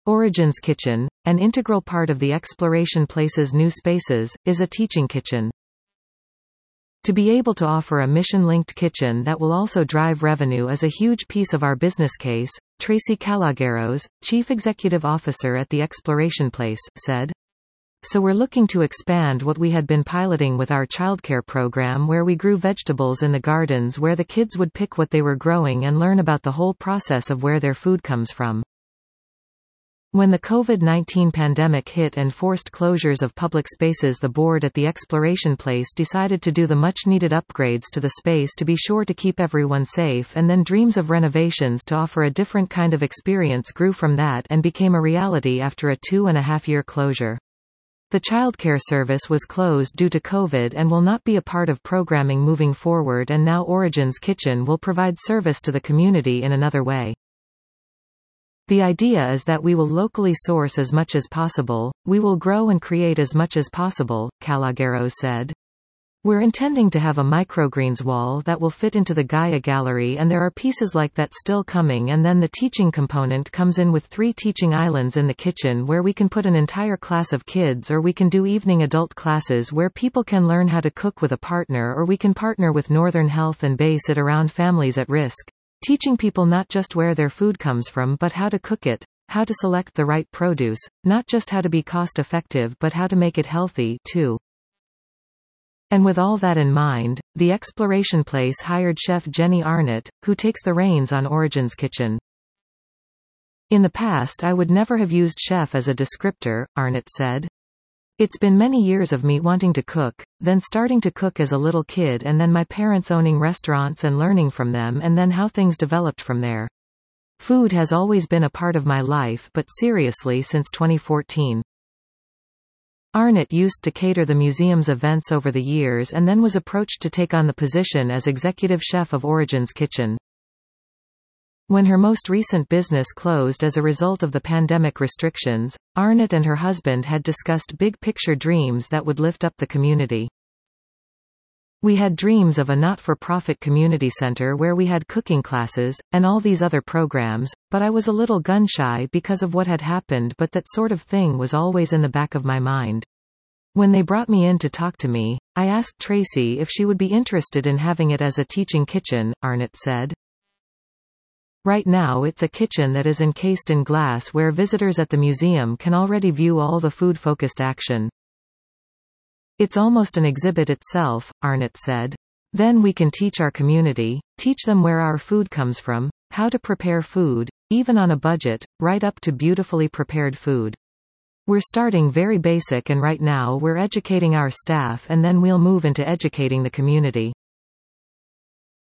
Origins Kitchen, an integral part of the Exploration Place's new spaces, is a teaching kitchen. To be able to offer a mission-linked kitchen that will also drive revenue is a huge piece of our business case, Tracy Kalogeros, Chief Executive Officer at the Exploration Place, said. So we're looking to expand what we had been piloting with our childcare program, where we grew vegetables in the gardens where the kids would pick what they were growing and learn about the whole process of where their food comes from. When the COVID-19 pandemic hit and forced closures of public spaces, the board at the Exploration Place decided to do the much-needed upgrades to the space to be sure to keep everyone safe, and then dreams of renovations to offer a different kind of experience grew from that and became a reality after a 2.5-year closure. The childcare service was closed due to COVID and will not be a part of programming moving forward, and now Origins Kitchen will provide service to the community in another way. The idea is that we will locally source as much as possible, we will grow and create as much as possible, Kalogeros said. We're intending to have a microgreens wall that will fit into the Gaia Gallery, and there are pieces like that still coming, and then the teaching component comes in with 3 teaching islands in the kitchen where we can put an entire class of kids, or we can do evening adult classes where people can learn how to cook with a partner, or we can partner with Northern Health and base it around families at risk, teaching people not just where their food comes from but how to cook it, how to select the right produce, not just how to be cost effective but how to make it healthy, too. And with all that in mind, the Exploration Place hired chef Jenny Arnott, who takes the reins on Origins Kitchen. In the past I would never have used chef as a descriptor, Arnott said. It's been many years of me wanting to cook, then starting to cook as a little kid, and then my parents owning restaurants and learning from them, and then how things developed from there. Food has always been a part of my life, but seriously since 2014. Arnott used to cater the museum's events over the years and then was approached to take on the position as executive chef of Origins Kitchen. When her most recent business closed as a result of the pandemic restrictions, Arnott and her husband had discussed big-picture dreams that would lift up the community. We had dreams of a not-for-profit community center where we had cooking classes, and all these other programs, but I was a little gun-shy because of what had happened, but that sort of thing was always in the back of my mind. When they brought me in to talk to me, I asked Tracy if she would be interested in having it as a teaching kitchen, Arnott said. Right now it's a kitchen that is encased in glass where visitors at the museum can already view all the food-focused action. It's almost an exhibit itself, Arnott said. Then we can teach our community, teach them where our food comes from, how to prepare food, even on a budget, right up to beautifully prepared food. We're starting very basic, and right now we're educating our staff, and then we'll move into educating the community.